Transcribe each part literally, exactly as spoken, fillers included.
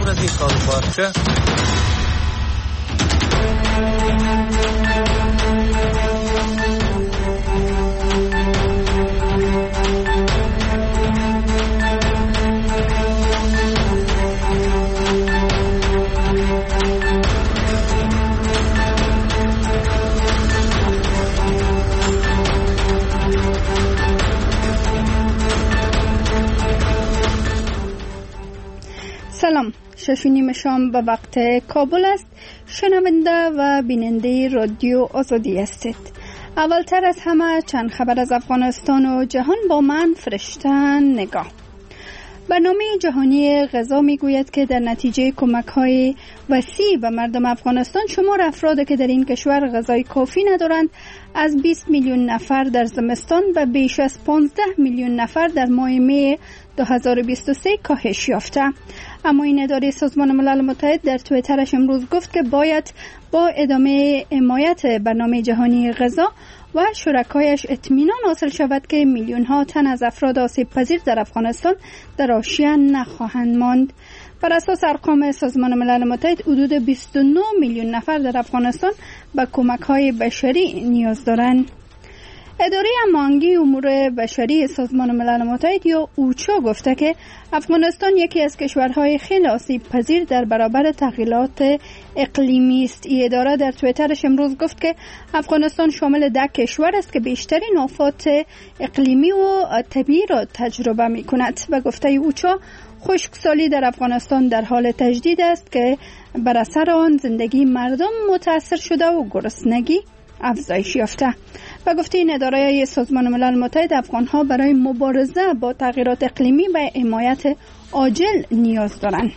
از این کار باشه. سلام، شش و نیم شام به وقت کابل است. شنونده و بیننده رادیو آزادی هستید. اولتر از همه چند خبر از افغانستان و جهان با من فرشتن نگاه. برنامه جهانی غذا میگوید که در نتیجه کمک‌های وسیع به مردم افغانستان شمار افرادی که در این کشور غذای کافی ندارند از بیست میلیون نفر در زمستان و بیش از پانزده میلیون نفر در ماه می دو هزار و بیست و سه کاهش یافته. اما این اداره سازمان ملل متحد در توییترش امروز گفت که باید با ادامه حمایت برنامه جهانی غذا و شرکایش اطمینان حاصل شود که میلیون ها تن از افراد آسیب پذیر در افغانستان در آشیان نخواهند ماند. بر اساس ارقام سازمان ملل متحد حدود بیست و نه میلیون نفر در افغانستان به کمک های بشری نیاز دارند. اداره هماهنگی امور بشری سازمان ملل متحد یا اوچا گفته که افغانستان یکی از کشورهای خیلی آسیب پذیر در برابر تغییرات اقلیمی است. این اداره در توییترش امروز گفت که افغانستان شامل ده کشور است که بیشترین آفات اقلیمی و طبیعی را تجربه می کند و گفته اوچا خشکسالی در افغانستان در حال تجدید است که بر اثر آن زندگی مردم متاثر شده و گرسنگی افزایش یافته. و گفته این اداره سازمان ملل متحد افغانها برای مبارزه با تغییرات اقلیمی و حمایت عاجل نیاز دارند.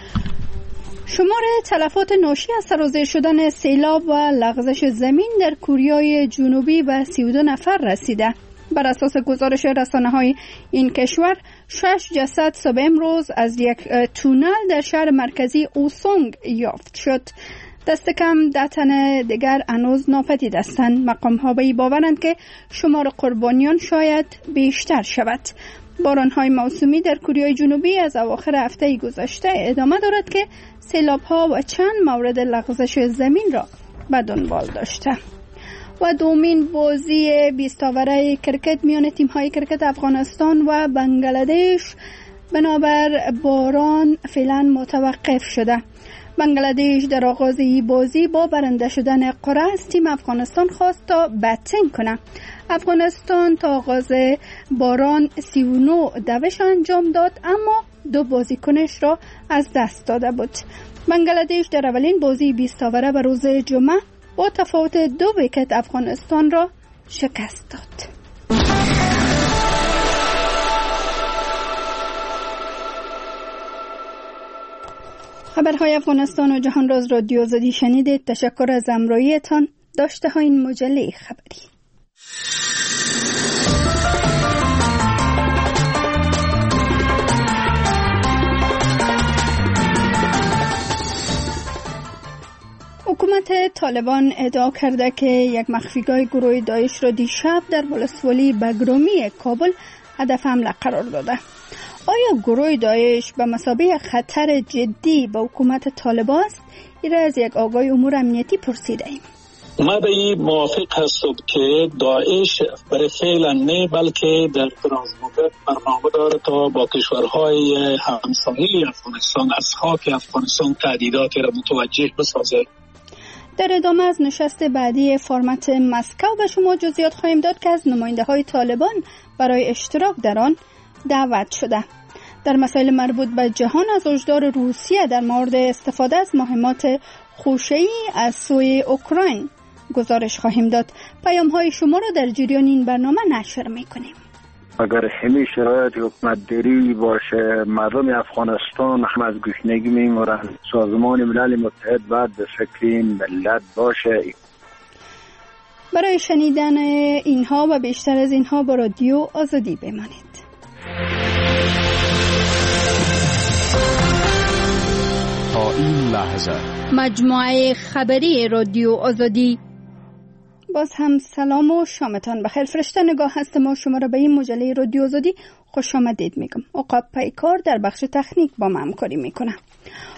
شمار تلفات ناشی از سرازیر شدن سیلاب و لغزش زمین در کره جنوبی به سی و دو نفر رسیده. بر اساس گزارش رسانه‌های این کشور شش جسد صبح امروز از یک تونل در شهر مرکزی اوسونگ یافت شد. دست کم ده تن دیگر هنوز ناپدید هستند. مقام‌ها به این باورند که شمار قربانیان شاید بیشتر شود. باران‌های موسمی در کره جنوبی از اواخر هفته گذشته ادامه دارد که سیلاب‌ها و چند مورد لغزش زمین را به دنبال داشته. و دومین بازی بیست اوره کرکت میان تیم‌های کرکت افغانستان و بنگلادش بنابر باران فعلا متوقف شده. بنگلادش در آغاز این بازی با برنده شدن قرعه از تیم افغانستان خواست تا بتینگ کنه. افغانستان تا آغاز باران سی و نه دوش انجام داد اما دو بازیکنش را از دست داده بود. بنگلادش در اولین بازی بیست اوره به روز جمعه با تفاوت دو ویکت افغانستان را شکست داد. خبرهای افغانستان و جهان را از رادیو آزادی شنیدید. تشکر از همراهیتان. داشته ها این مجله خبری. حکومت طالبان ادعا کرده که یک مخفیگاه گروه داعش را دیشب در ولسوالی بگرامی کابل هدف حمله قرار داده. آیا گروه داعش به مثابه خطر جدی به حکومت طالبان است؟ این را از یک آگاه امور امنیتی پرسیده ایم. ما به این موافق هستم که داعش برای فعلا نه بلکه در دراز مدت برنامه داره تا با کشورهای همسایه افغانستان از خاک افغانستان تهدیدات را متوجه بسازه. در ادامه از نشست بعدی فرمت مسکو به شما جزئیات خواهیم داد که از نماینده های طالبان برای اشتراک در آن دعوت شده. در مسائل مربوط به جهان از هشدار روسیه در مورد استفاده از مهمات خوشه‌ای از سوی اوکراین گزارش خواهیم داد. پیام های شما را در جریان این برنامه نشر میکنیم. اگر همین شرایط حکومتداری باشه مردم افغانستان هم از گشنگی میمیرن. سازمان ملل متحد باید به فکر این ملت باشه. برای شنیدن اینها و بیشتر از اینها با رادیو آزادی بمانید. تا این لحظه مجموعه خبری رادیو آزادی. باز هم سلام و شامتان بخیر. فرشته نگاه هست. ما شما را به این مجله رادیو آزادی خوش آمدید میگم. عقاب پیکار در بخش تکنیک با ما همکاری میکنه.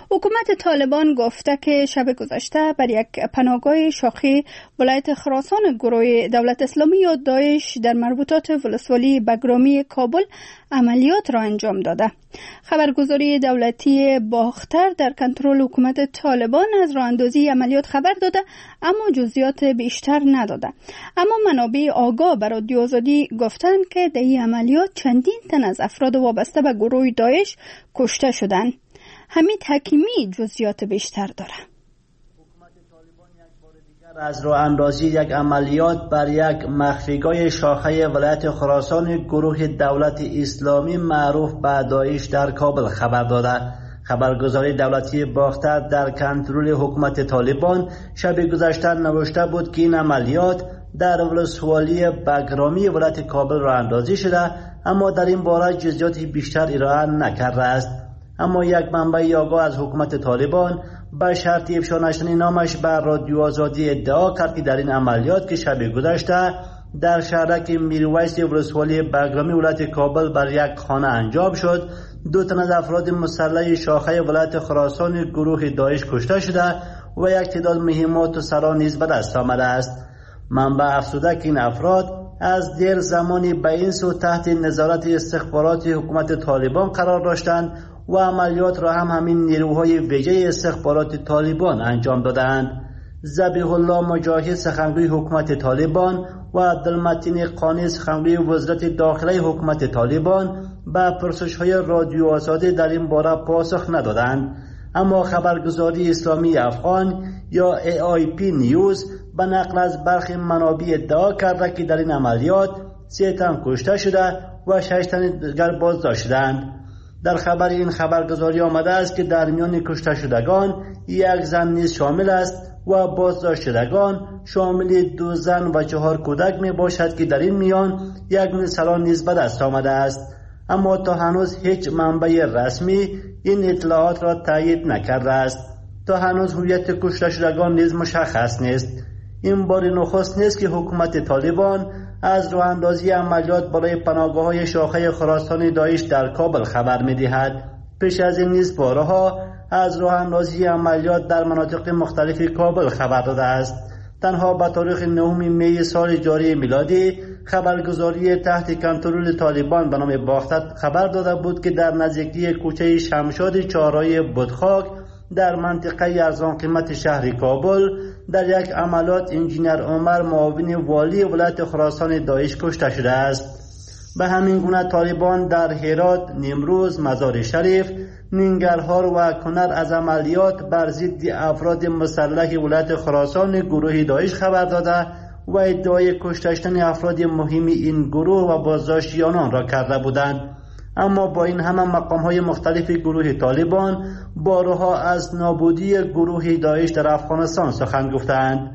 حکومت طالبان گفته که شب گذشته بر یک پناهگاه شاخی ولایت خراسان گروه دولت اسلامی یا داعش در مربوطات ولسوالی بگرامی کابل عملیات را انجام داده. خبرگزاری دولتی باختر در کنترل حکومت طالبان از راه اندازی عملیات خبر داده اما جزئیات بیشتر نداده. اما منابع آگاه بر رادیو آزادی گفتند که در این عملیات چندین تن از افراد وابسته به گروه داعش کشته شدند. حمید حکیمی جزئیات بیشتر داره. حکومت طالبان یک بار دیگر از راه اندازی یک عملیات بر یک مخفیگاه شاخه ولایت خراسان گروه دولت اسلامی معروف به داعش در کابل خبر داده. خبرگزاری دولتی باختر در کنترل حکومت طالبان شب گذشته نوشته بود که این عملیات در ولسوالی بگرامی ولایت کابل راه اندازی شده، اما در این باره جزئیات بیشتر ارائه نکرده است. اما یک منبع آگاه از حکومت طالبان به شرط افشا نشدن نامش بر رادیو آزادی ادعا کرد که در این عملیات که شب گذشته در شهرک میرویس ولسوالی بگرامی ولایت کابل بر یک خانه انجام شد، دو تن از افراد مسلح شاخه ولایت خراسان گروه داعش کشته شده و یک تعداد مهمات و سرا نیز به دست آمده است. منبع افزوده که این افراد از دیر زمانی به این سو تحت نظارت استخبارات حکومت طالبان قرار داشتند و عملیات را هم همین نیروهای ویژه استخبارات طالبان انجام دادند. ذبیح الله مجاهد سخنگوی حکومت طالبان و عبدالمتین قانی سخنگوی وزارت داخلی حکومت طالبان به پرسش‌های رادیو آزادی در این باره پاسخ ندادند، اما خبرگزاری اسلامی افغان یا ای آی پی نیوز به نقل از برخی منابع ادعا کرده که در این عملیات سه تن کشته شده و شش تن دیگر بازداشت شدند. در خبر این خبرگزاری آمده است که در میان کشته شدگان یک زن نیز شامل است و بازداشت شدگان شامل دو زن و چهار کودک می باشد که در این میان یک نسلان نیز به دست آمده است. اما تا هنوز هیچ منبع رسمی این اطلاعات را تایید نکرده است. تا هنوز هویت کشته شدگان نیز مشخص نیست. این بار نخست نیست که حکومت طالبان از راه اندازی عملیات برای پناهگاه‌های شاخه خراسان داعش در کابل خبر می‌دهد. پیش از این نیز بارها از راه اندازی عملیات در مناطق مختلف کابل خبر داده است. تنها به تاریخ نهم می سال جاری میلادی خبرگزاری تحت کنترل طالبان به نام باختر خبر داده بود که در نزدیکی کوچه شمشاد چهارراه بتخاک در منطقه ارزان قیمت شهر کابل در یک عملیات انجینر عمر معاون والی ولایت خراسان داعش کشته شده است. به همین گونه طالبان در هرات، نیمروز، مزار شریف، ننگرهار و کنر از عملیات بر ضد افراد مسلح ولایت خراسان گروه داعش خبر داده و ادعای کشته شدن افراد مهم این گروه و بازداشت آنان را کرده بودند. اما با این همه مقام‌های مختلف گروه طالبان بارها از نابودی گروه داعش در افغانستان سخن گفتند.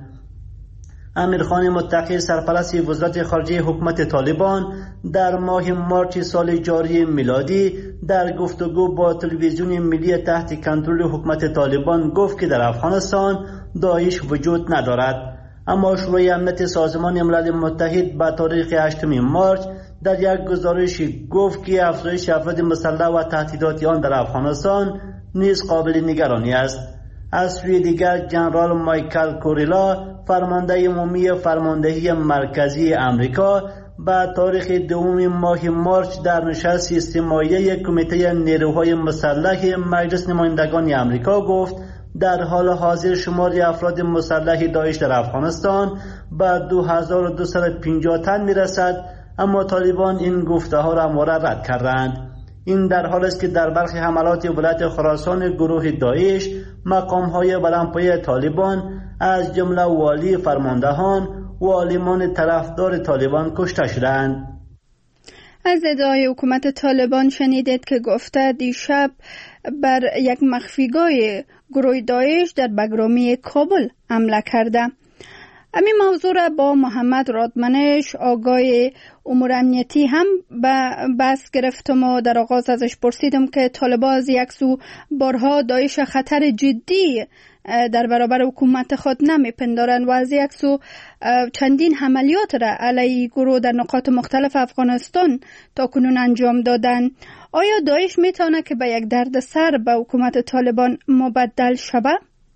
امیرخان متقی سرپرست وزارت خارجه حکومت طالبان در ماه مارچ سال جاری میلادی در گفتگو با تلویزیون ملی تحت کنترل حکومت طالبان گفت که در افغانستان داعش وجود ندارد. اما شورای امنیت سازمان ملل متحد به تاریخ هشتم مارچ در یک گزارشی گفت که افزایش افراد مسلح و تهدیدات آن در افغانستان نیز قابل نگرانی است. از سوی دیگر جنرال مایکل کوریلا فرمانده عمومی فرماندهی مرکزی امریکا به تاریخ دوم ماه مارچ در نشست استماعی کمیته نیروهای مسلح مجلس نمایندگان امریکا گفت در حال حاضر شمار افراد مسلح داعش در افغانستان به دو هزار و دویست و پنجاه تن میرسد، اما طالبان این گفته ها را همواره رد کردند. این در حال است که در برخی حملات ولایت خراسان گروه داعش مقام های بلندپایه طالبان از جمله والی فرماندهان و عالمان طرفدار طالبان کشته شدند. از ادعای حکومت طالبان شنیدید که گفته دیشب بر یک مخفیگاه گروه داعش در بگرامی کابل حمله کرده. همین موضوع را با محمد رادمنش آگاه امور امنیتی هم بحث گرفتم و در آغاز ازش پرسیدم که طالبان از یک سو بارها داعش خطر جدی در برابر حکومت خود نمیپندارند و از یک سو چندین عملیات را علیه گروه در نقاط مختلف افغانستان تا کنون انجام دادن. آیا داعش میتونه که به یک دردسر به حکومت طالبان مبدل شود؟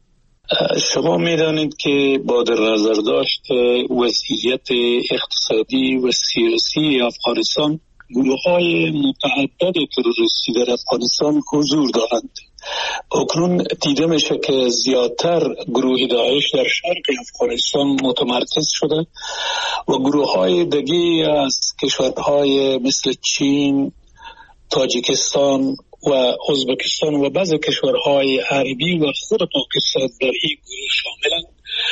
شما میدانید که با در نظر داشت وضعیت اقتصادی و سیاسی افغانستان گروه های متعدد تروریستی در افغانستان حضور دارند. اکنون دیده میشه که زیادتر گروه داعش در شرق افغانستان متمرکز شده و گروه های دیگه از کشورهای مثل چین، تاجیکستان و ازبکستان و بعضی کشورهای عربی و خود پاکستان در این گروه شاملند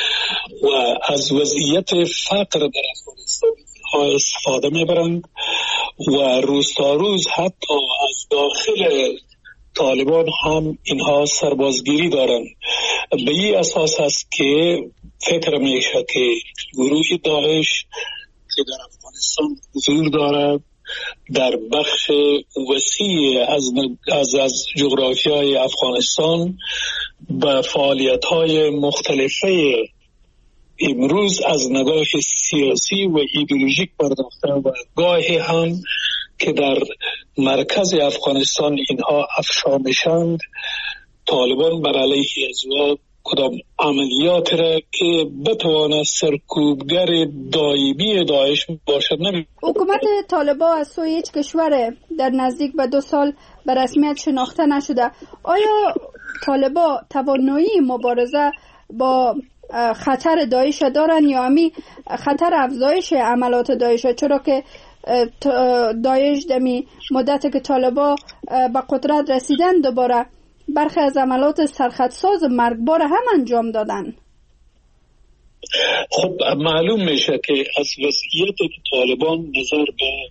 و از وضعیت فقر در افغانستان ها استفاده میبرند و روز تا روز حتی از داخل طالبان هم اینها سربازگیری دارند. به این اساس است که فکر میشه که گروه داعش که در افغانستان حضور دارد در بخش وسیع از از, از جغرافیای افغانستان به فعالیت‌های مختلفه امروز از نگاه سیاسی و ایدئولوژیک پرداخته و گاهی هم که در مرکز افغانستان اینها افشا میشند طالبان بر علیه ازوا کدام عملیات را که بتواند سرکوبگر دایمی داعش باشد نمی. حکومت طالبان از سوی هیچ کشور در نزدیک به دو سال به رسمیت شناخته نشده. آیا طالبان توانایی مبارزه با خطر داعش دارن یا همی خطر افزایش عملات داعش؟ چرا که داعش دمی مدت که طالبان به قدرت رسیدن دوباره برخی از عملات سرخطساز مرگبار هم انجام دادن. خب معلوم میشه که از وضعیت طالبان نظر به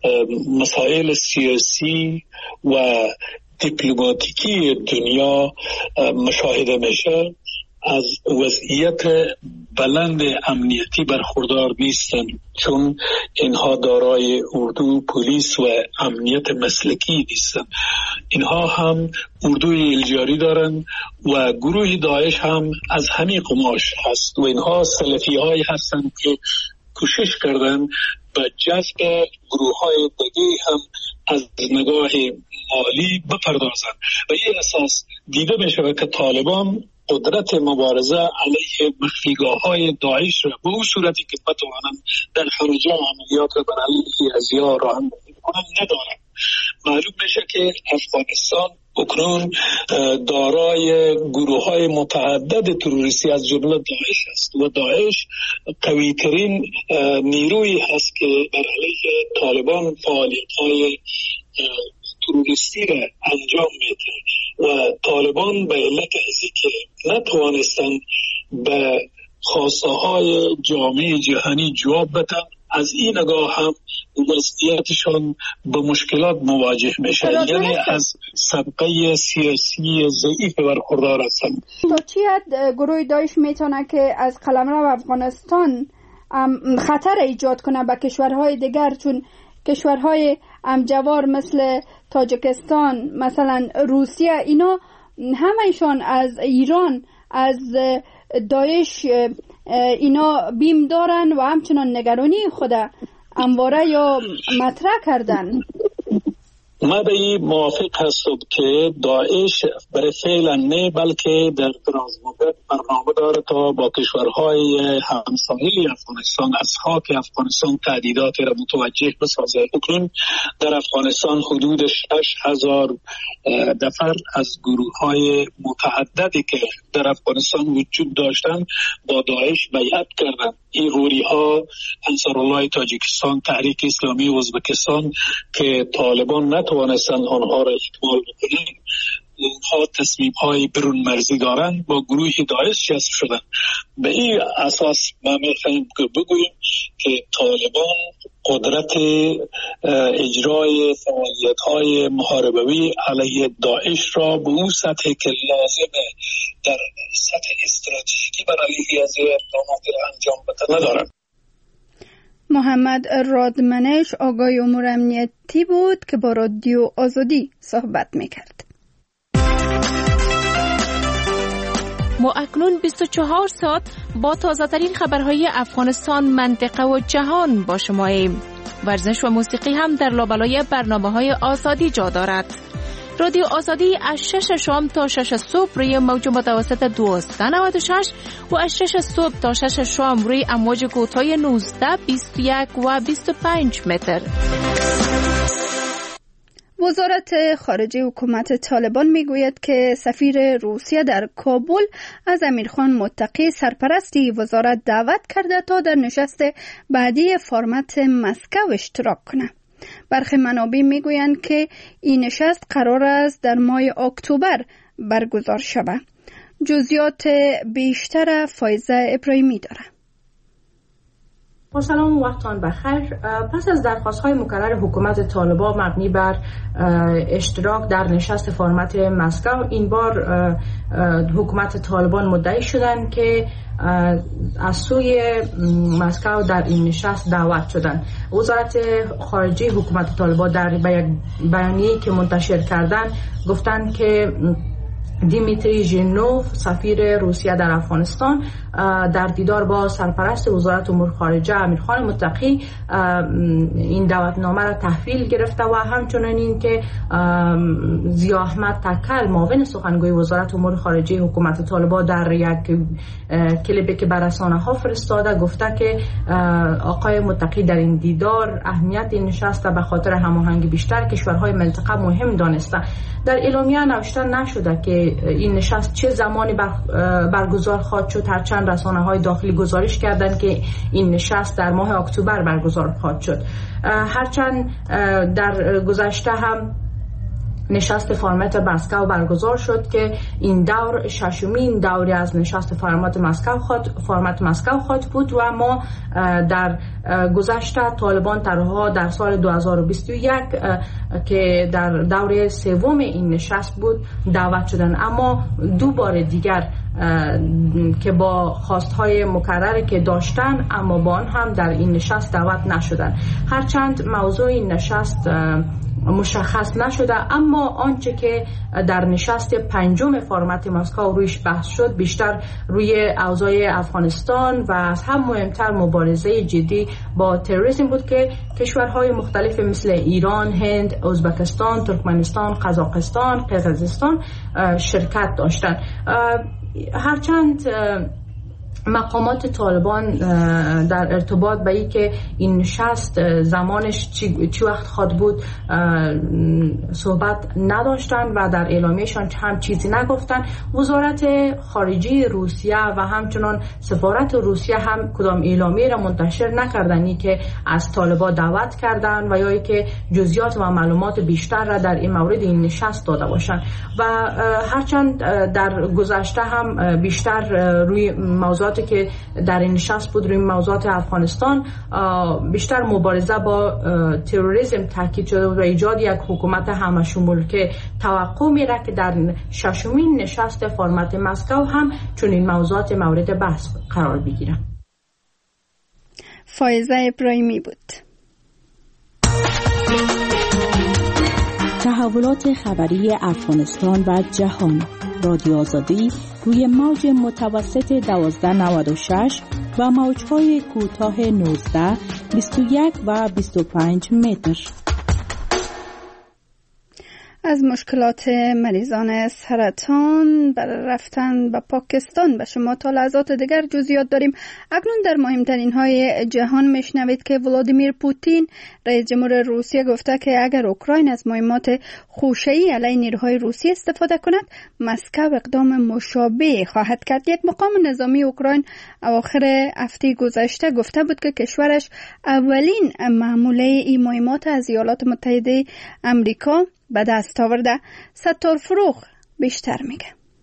مسائل سیاسی و دیپلماتیکی دنیا مشاهده میشه از وضعیت بلند امنیتی برخوردار نیستند، چون اینها دارای اردو، پلیس و امنیت مسلکی نیستند. اینها هم اردوی الجاری دارند و گروه داعش هم از همین قماش هست و اینها سلفی هایی هستند که کوشش کردن به جذب گروه های دیگه هم از نگاه مالی بپردازند و این اساس دیده میشه که طالبان قدرت مبارزه علیه مخفیگاه های داعش را به اون صورتی که بتوانند در خارجه عملیات را بر علیه ازیا راه اندازی کنند ندارند. معلوم میشه که افغانستان اکنون دارای گروه های متعدد تروریستی از جمله داعش است و داعش قوی ترین نیروی هست که بر علیه طالبان فعالیت های تروریستی را انجام میده و طالبان به علت ازی که نتوانستن به خواسته های جامعه جهانی جواب بدن از این نگاه هم وضعیتشان به مشکلات مواجه میشه، یعنی از سابقه سیاسی ضعیف برخوردار هستند. تا چی حد گروه داعش میتونه که از قلمرو افغانستان خطر ایجاد کنه به کشورهای دیگر، چون کشورهای همجوار مثل تاجیکستان، مثلا روسیه، اینا همه‌شان از ایران، از داعش اینا بیم دارن و همچنان نگرانی خود همواره یا مطرح کردن. ما به این موافق هستم که داعش برای فعلا نه بلکه در دراز مدت برنامه داره تا با کشورهای همسایه افغانستان از خاک افغانستان تهدیدات را متوجه بسازه. اکنون در افغانستان حدود شش هزار نفر از گروه های متعددی که در افغانستان وجود داشتن با داعش بیعت کردند. این غوری ها انصارالله تاجیکستان، تحریک اسلامی ازبکستان که طالبان نتوانستند آنها را اکمال بکنند، اونها تصمیم های برون مرزی دارند، با گروه داعش جذب شدند. به این اساس ما میخواهیم که بگوییم که طالبان قدرت اجرای فعالیت های محاربوی علیه داعش را به اون سطح که لازمه در سطح استراتژیکی بر علیه از اقدامات را انجام بده ندارند. محمد رادمنش آقای امور امنیتی بود که با رادیو آزادی صحبت میکرد. ما اکنون بیست و چهار ساعت با تازه ترین خبرهای افغانستان، منطقه و جهان با شماییم. ورزش و موسیقی هم در لابلای برنامه‌های آزادی جا دارد. رادیو آزادی از شش شام تا شش صبح روی موج متوسط دویست و نود و شش و از شش صبح تا شش شام روی امواج کوتاه نوزده، بیست و یک و بیست و پنج متر. وزارت خارجه حکومت طالبان میگوید که سفیر روسیه در کابل از امیرخان متقی سرپرستی وزارت دعوت کرده تا در نشست بعدی فرمت مسکو اشتراک کنه. برخی منابع میگویند که این نشست قرار است در ماه اکتبر برگزار شود. جزئیات بیشتر فایزه ابراهیمی داره. با سلام و وقتان بخیر. پس از درخواست‌های مکرر حکومت طالبان مبنی بر اشتراک در نشست فرمت مسکو، این بار حکومت طالبان مدعی شدند که از سوی مسکو در این نشست دعوت شدند. وزارت خارجه حکومت طالبان در بیانیه‌ای که منتشر کردند گفتند که دیمیتری ژینوف سفیر روسیه در افغانستان در دیدار با سرپرست وزارت امور خارجه امیرخان متقی این دعوتنامه را تحویل گرفته و همچنین این که ضیا احمد تکل معاون سخنگوی وزارت امور خارجه حکومت طالبان در یک کلیپی که بر رسانه‌ها فرستاده گفته که آقای متقی در این دیدار اهمیت این نشست به خاطر هماهنگی بیشتر کشورهای منطقه مهم دانسته. در اعلامیه نوشته نشده که این نشست چه زمانی برگزار خواهد شد، هرچند رسانه‌های داخلی گزارش کردند که این نشست در ماه اکتبر برگزار خواهد شد. هرچند در گذشته هم نشست فرمت مسکو برگزار شد که این دور ششمین دوری از نشست فرمت مسکو خود فرمت مسکو خود بود و ما در گذشته طالبان تنها در سال دو هزار و بیست و یک که در دوره سوم این نشست بود دعوت شدن، اما دو بار دیگر که با خواستهای مکرری که داشتن اما با آن هم در این نشست دعوت نشدن. هرچند موضوع این نشست مشخص نشده، اما آنچه که در نشست پنجم فرمت مسکو رویش بحث شد بیشتر روی اوضاع افغانستان و از هم مهمتر مبارزه جدی با تروریسم بود که کشورهای مختلف مثل ایران، هند، ازبکستان، ترکمنستان، قزاقستان، قرقیزستان شرکت داشتند. هرچند مقامات طالبان در ارتباط به این که این نشست زمانش چی, چی وقت خواهد بود صحبت نداشتن و در اعلامیهشان هم چیزی نگفتن. وزارت خارجه روسیه و همچنان سفارت روسیه هم کدام اعلامیه را منتشر نکردن که از طالبان دعوت کردن و یا که جزئیات و معلومات بیشتر را در این مورد این نشست داده باشند. و هرچند در گذشته هم بیشتر روی موضوعات که در این نشست بود روی موضوعات افغانستان بیشتر مبارزه با تروریسم تاکید شده و ایجاد یک حکومت همه شمول که توقع میره که در ششمین نشست فرمت مسکو هم چون این موضوعات مورد بحث قرار بگیرن. فایزه ابراهیمی بود. تحولات خبری افغانستان و جهان، رادیو آزادی روی موج متوسط دوازده نود و شش و موج‌های کوتاه نوزده، بیست و یک و بیست و پنج متر. از مشکلات مریضان سرطان برای رفتن به پاکستان به شما تا لحظات دیگر جزئیات داریم. اکنون در مهمترین های جهان میشنوید که ولادیمیر پوتین رئیس جمهور روسیه گفته که اگر اوکراین از مهمات خوشه‌ای علیه نیروهای روسی استفاده کند مسکو اقدام مشابه خواهد کرد. یک مقام نظامی اوکراین اواخر هفته گذشته گفته بود که کشورش اولین محموله این مهمات از ایالات متحده آمریکا به دست آورده. ستار فروغ بیشتر میگه.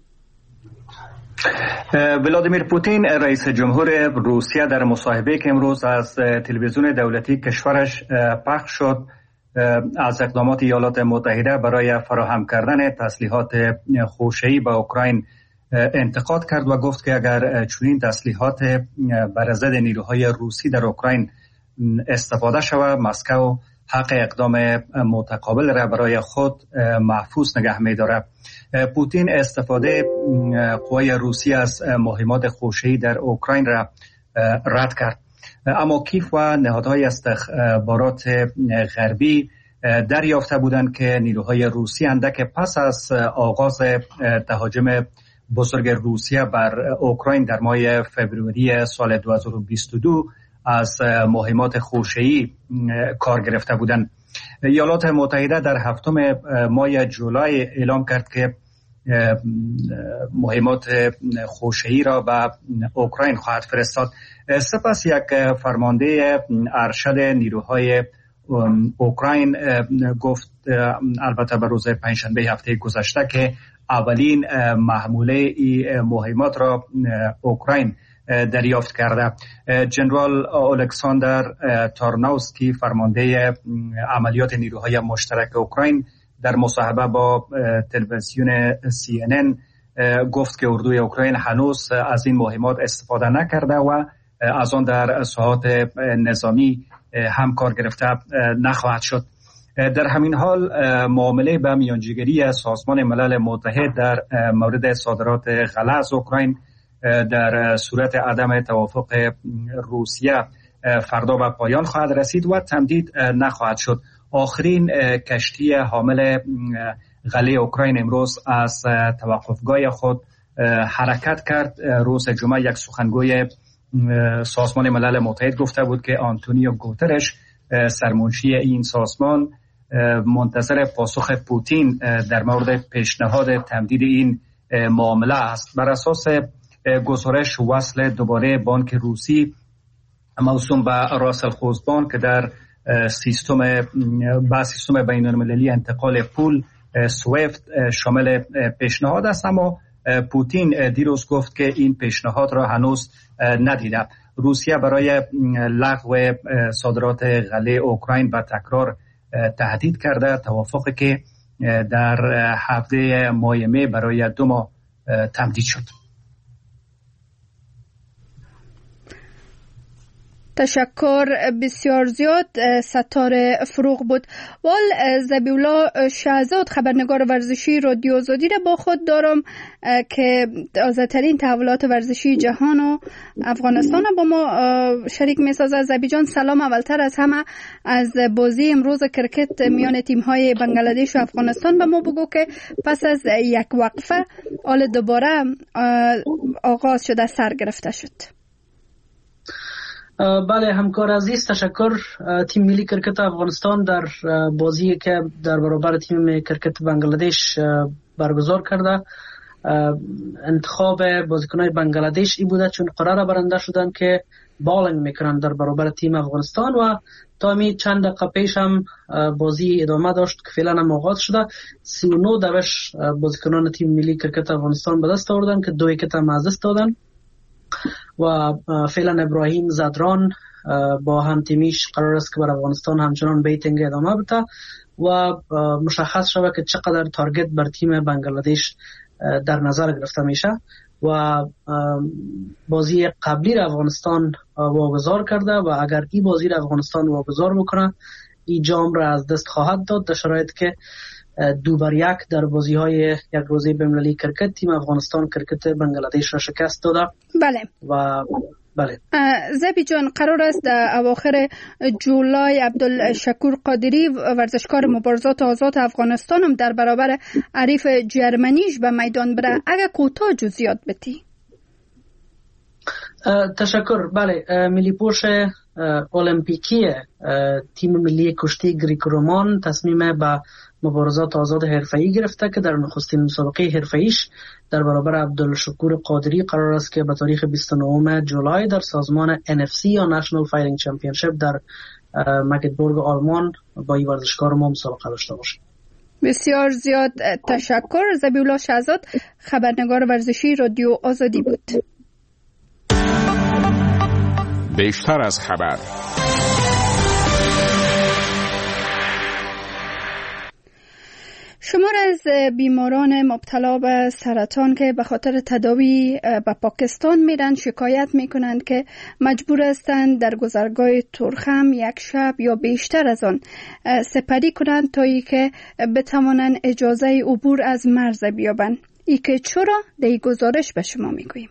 ولادیمیر پوتین رئیس جمهور روسیه در مصاحبه که امروز از تلویزیون دولتی کشورش پخش شد از اقدامات ایالات متحده برای فراهم کردن تسلیحات خوشه‌ای به اوکراین انتقاد کرد و گفت که اگر چنین تسلیحات بر ضد نیروهای روسی در اوکراین استفاده شود، مسکو حق اقدام متقابل را برای خود محفوظ نگه می‌دارد. پوتین استفاده قوای روسی از مهمات خوشه‌ای در اوکراین را رد کرد، اما کیف و نهادهای استخبارات غربی دریافته بودند که نیروهای روسی اندک پس از آغاز تهاجم بزرگ روسیه بر اوکراین در ماه فوریه سال دو هزار و بیست و دو از مهمات خوشه‌ای کار گرفته بودند. ایالات متحده در هفتم ماه جولای اعلام کرد که مهمات خوشه‌ای را به اوکراین خواهد فرستاد. سپس یک فرمانده ارشد نیروهای اوکراین گفت، البته به روز پنجشنبه هفته گذشته، که اولین محموله مهمات را اوکراین دریافت کرده. جنرال الکساندر تارنوسکی فرمانده عملیات نیروهای مشترک اوکراین در مصاحبه با تلویزیون سی ان ان گفت که اردوی اوکراین هنوز از این مهمات استفاده نکرده و از آن در ساحات نظامی هم کار گرفته نخواهد شد. در همین حال معامله به میانجیگری سازمان ملل متحد در مورد صادرات غله از اوکراین در صورت عدم توافق روسیه فردا به پایان خواهد رسید و تمدید نخواهد شد. آخرین کشتی حامل غله اوکراین امروز از توقفگاه خود حرکت کرد. روز جمعه یک سخنگوی سازمان ملل متحد گفته بود که آنتونیو گوترش، سرمنشی این سازمان، منتظر پاسخ پوتین در مورد پیشنهاد تمدید این معامله است. بر اساس گزارش وصل دوباره بانک روسی موسوم به راسلخوزبان که در سیستم با سیستم بین المللی انتقال پول سویفت شامل پیشنهاد است، اما پوتین دیروز گفت که این پیشنهاد را هنوز ندیده. روسیه برای لغو صادرات غله اوکراین به تکرار تهدید کرده، توافقی که در هفته ماه می برای دو ماه تمدید شد. تشکر بسیار زیاد. ستار فروغ بود. وال زبیولا شهزاد، خبرنگار ورزشی رادیو آزادی را با خود دارم که تازه‌ترین تحولات ورزشی جهان و افغانستان با ما شریک می‌سازد. زبی جان سلام. اولتر از همه از بازی امروز کرکت میان تیم‌های بنگلادش و افغانستان به ما بگو که پس از یک وقفه حال دوباره آغاز شده، سر گرفته شد. بله همکار عزیز، تشکر. تیم ملی کرکت افغانستان در بازی که در برابر تیم کرکت بنگلادش برگزار کرده، انتخاب بازیکنان بنگلادش این بوده چون قرار برنده شدن که بالینگ میکنن در برابر تیم افغانستان و تا می چند دقیقه پیش هم بازی ادامه داشت که فعلا هم آغاز شده. سی و نه دوش بازیکنان تیم ملی کرکت افغانستان به دست آوردن که دو ویکت هم از دست دادن و فعلا ابراهیم زدران با هم تیمیش قرار است که بر افغانستان همچنان بیتینگ ادامه بده و مشخص شود که چقدر تارگت بر تیم بنگلادش در نظر گرفته میشه و بازی قبلی را افغانستان واگذار کرده و اگر این بازی را افغانستان واگذار بکنه این جام را از دست خواهد داد در شرایط که دو بر یک در بازی های یک روزه بین‌المللی کرکت تیم افغانستان کرکت بنگلادش را شکست داده. بله. و بله. زبی جان، قرار است در اواخر جولای عبدالشکور قادری ورزشکار مبارزات آزاد افغانستان هم در برابر حریف جرمنیش به میدان بره. اگر کوتاه جزئیات بدی. تشکر. بله، ملی پوش المپیکی تیم ملی کشتی گریکو-رومان تصمیم به مبارزات آزاد حرفه‌ای گرفته که در نخستین مسابقه حرفه‌ایش در برابر عبدالشکور قادری قرار است که به تاریخ بیست و نه جولای در سازمان ان اف سی یا نشنال فایرینگ چمپیونشیپ در مگدبورگ آلمان با این ورزشکار ما مسابقه داشته باشه. بسیار زیاد تشکر. زبیولا شهزاد، خبرنگار ورزشی رادیو آزادی بود. بیشتر از خبر. شمار از بیماران مبتلا به سرطان که به خاطر تداوی به پاکستان میرن شکایت میکنند که مجبور هستند در گذرگاه تورخم یک شب یا بیشتر از آن سپری کنند تا ای که بتوانند اجازه عبور از مرز بیابند. ای که چرا در گزارش به شما میگوییم.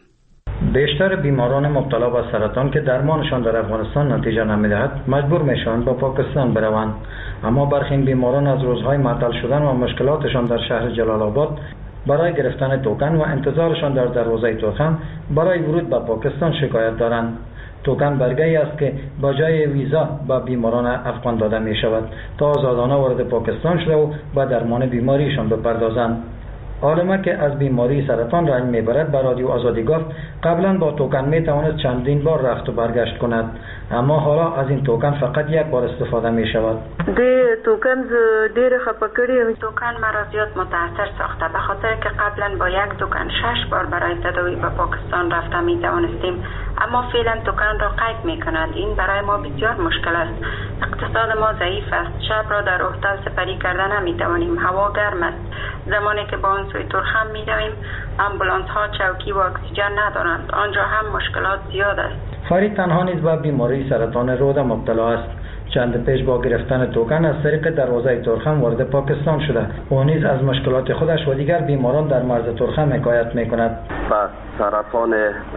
بیشتر بیماران مبتلا به سرطان که درمانشان در افغانستان نتیجه نمیدهد مجبور میشوند با پاکستان بروند، اما برخی این بیماران از روزهای معطل شدن و مشکلاتشان در شهر جلال آباد برای گرفتن توکن و انتظارشان در دروازه تورخم برای ورود به پاکستان شکایت دارند. توکن برگه‌ای است که با جای ویزا به بیماران افغان داده می شود تا آزادانه وارد پاکستان شده و به درمان بیماریشان بپردازند. عالمه که از بیماری سرطان رنج میبرد به رادیو آزادی گفت قبلا با توکن میتوانست چندین بار رفت و برگشت کند، اما حالا از این توکن فقط یک بار استفاده می شود. د توکن ډیر خپکړی توکن مرا زیاد متاثر ساخته به خاطر که قبلا با یک توکن شش بار برای تداوی به پاکستان رفته می توانستیم، اما فعلا توکن را قید می کنند. این برای ما بسیار مشکل است. اقتصاد ما ضعیف است. شب را در هتل سپری کرده نمی توانیم. هوا گرم است. زمانی که با آن سوی تورخم می رویم امبولانس ها چوکی و اکسیژن ندارند. آنجا هم مشکلات زیاد است. فرید تنها نیز به بیماری سرطان روده مبتلا است. چند پیش با گرفتن توکن از طریق دروازه تورخم وارد پاکستان شده. او نیز از مشکلات خودش و دیگر بیماران در مرز تورخم حکایت میکند. با سرطان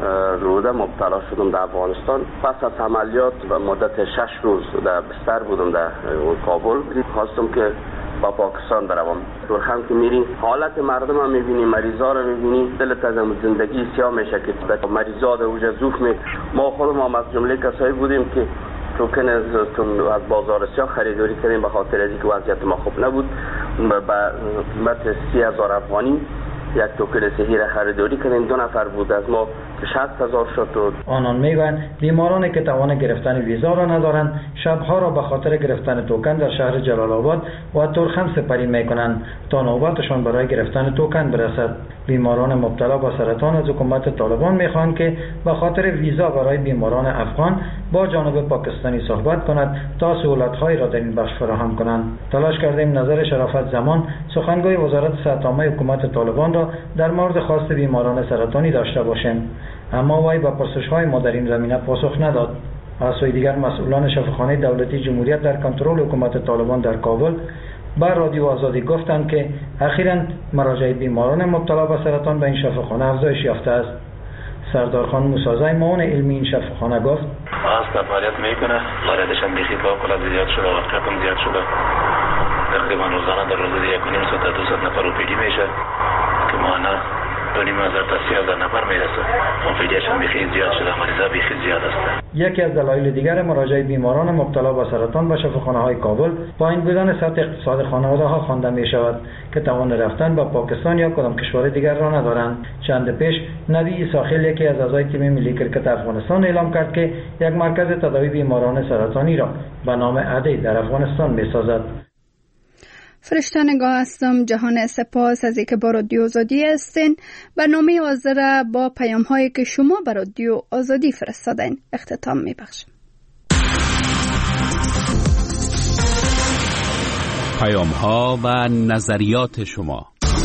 روده مبتلا شدم در افغانستان. پس از عملیات و مدت شش روز در بستر بودم در کابل. خواستم که با پاکستان بروم. تورخم که میریم حالت مردم هم میبینی، مریضا رو میبینی، دلت از زندگی سیاه میشه که مریضا در اوجه زوف می. ما خودم هم از جمله کسایی بودیم که توکن از بازار سیاه خریداری کردیم به خاطر از اینکه وضعیت ما خوب نبود. با قیمت سی هزار افغانی یک توکن صحیح را خریداری کردیم. دو نفر بود از ما شصت هزار شد. آنان میگویند بیمارانی که توان گرفتن ویزا را ندارند شبها را به خاطر گرفتن توکن در شهر جلال آباد و تورخم سپری میکنند تا نوبتشان برای گرفتن توکن برسد. بیماران مبتلا به سرطان از حکومت طالبان میخواهند که به خاطر ویزا برای بیماران افغان با جانب پاکستانی صحبت کند تا سهولت‌هایی را در این بخش فراهم کنند. تلاش کردیم نظر شرافت زمان سخنگوی وزارت صحت عامه حکومت طالبان را در مورد خواست بیماران سرطانی داشته باشیم، اما وی به پرسش‌های ما در این زمینه پاسخ نداد. از سوی دیگر مسئولان شفاخانه دولتی جمهوریت در کنترل حکومت طالبان در کابل با رادیو آزادی گفتند که اخیراً مراجع بیماران مبتلا به سرطان به این شفاخانه افزایش یافته است. سردار خان موسازی معاون علمی این شفاخانه گفت از فعالیت میکنه، واردش هم بیخی با کلا زیاد شده، وقت کم زیاد شده. تقریبا روزانه در روز یک و نیم ساعت تا دو ساعت نفر اوپیدی میشه که ماهانه دو نیم هزار تا سی هزار نفر میرسه. اوپیدیش هم بیخی زیاد شده، مریضا بیخی زیاد است. یکی از دلایل دیگر مراجعه بیماران مبتلا به سرطان به شفاخانه های کابل پایین بودن سطح اقتصاد خانواده ها خوانده می شود که توان رفتن به پاکستان یا کدام کشور دیگر را ندارند. چند پیش نبی ایساخیل یکی از اعضای تیم ملی کرکت افغانستان اعلام کرد که یک مرکز تداوی بیماران سرطانی را به نام عدی در افغانستان می سازد. فرشته نگاه هستم. جهان سپاس از اینکه با رادیو آزادی هستین. برنامه حاضر با پیام هایی که شما با رادیو آزادی فرستادین اختتام می بخشم. پیام ها و نظریات شما.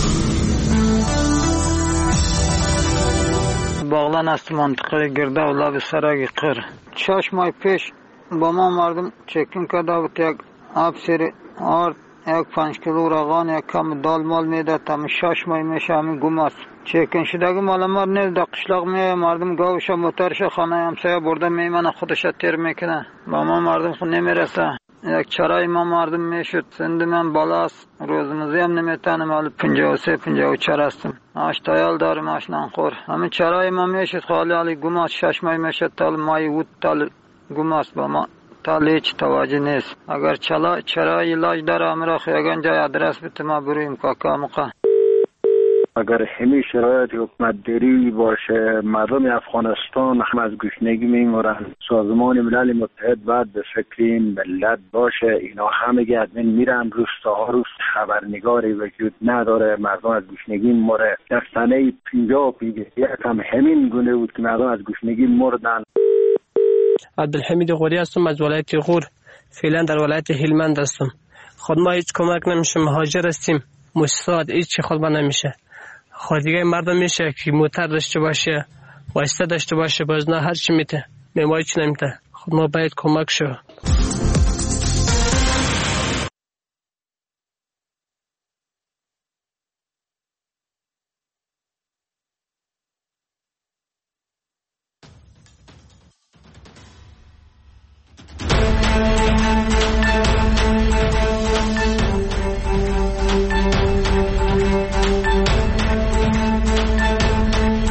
باغلان است منطقه گرده و لب سرای قر. شش ماه پیش با ما مردم چکین کرده بود یک آب سیر آرد یک پنج کیلو روغن یک کم دال مال میده تا شش ماه میشه همین گم است. چکن شدگی مال ما نیست. در قشلاق میه مردم گاوش موترش خانه همسایه برده میمنه خودش تیر میکنه. با ما مردم خود نمیرسه. یک چرای ما مردم میشد. سند من بالاست. روزمزی هم نمیتونم. حالا پنجاه و سه پنجاه و چهار هستم. آش تایال دارم آش نانخور. همین چرای ما میشد خالی حالی گم است. شش ماه میشه تال مای ود تال گم است با ما. تال هیچ توجه نیست. اگر چلا چرای علاج داره امرا خیاگان جای آدرس بده ما برویم کاکا مقا. اگر همین شرایط حکومت داری باشه مردم افغانستان هم از گشنگی میمورن. سازمان ملل متحد باید به فکر این ملت باشه. اینا همه ادمین میرن روستاها روست خبرنگاری وجود نداره. مردم از گشنگی مره. در سنه پنجاه و پنجاه یک هم همین گونه بود که مردم از گشنگی مردن. عبدالحمید غوری هستم از ولایت غور. فعلا در ولایت هلمند هستم. خود ما هیچ کمک نمیشه. مهاجر هستیم. مؤسسات هیچ چی خود نمیشه. خود دیگه مردم میشه که موتر داشته باشه، واسطه داشته باشه، باز نه هر چی میته، میمای چی نمیته. خود ما باید کمک شو.